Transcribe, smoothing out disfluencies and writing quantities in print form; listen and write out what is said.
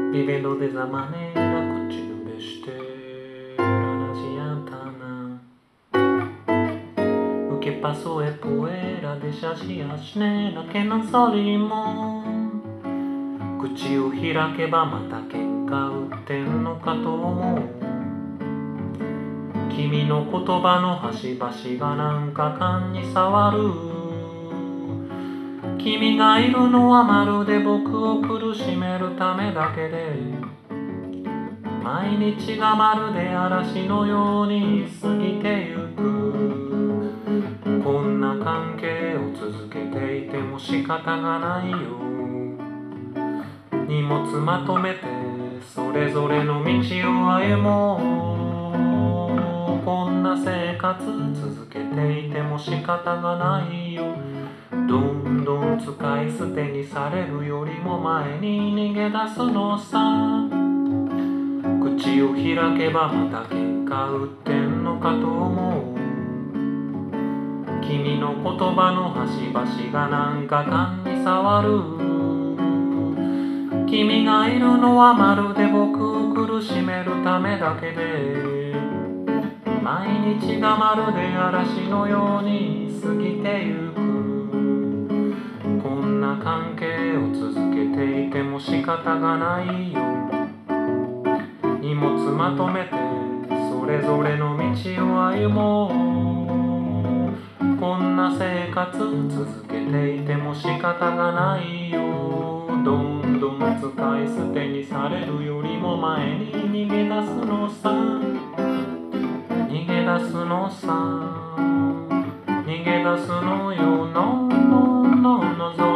Vivendo dessa maneira continuo besteira na giantana. O que passou é poeira, deixa as asneira que não só limão。口を開けばまた喧嘩売ってんのかと思う。君の言葉の端々がなんか勘に触る。君がいるのはまるで僕を苦しめるためだけで、毎日がまるで嵐のように過ぎてゆく。こんな関係を続けていても仕方がないよ。荷物まとめてそれぞれの道を歩もう。こんな生活続けていても仕方がないよ。どんどん使い捨てにされるよりも前に逃げ出すのさ。口を開けばまた喧嘩売ってんのかと思う。君の言葉の端々がなんか勘に触る。君がいるのはまるで僕を苦しめるためだけで、毎日がまるで嵐のように過ぎてゆく。こんな関係を続けていても仕方がないよ。荷物まとめてそれぞれの道を歩もう。こんな生活続けていても仕方がないよ。どんどん使い捨てにされるよりも前に逃げ出すのさ。逃げ出すのさ。逃げ出すのよ。のぞ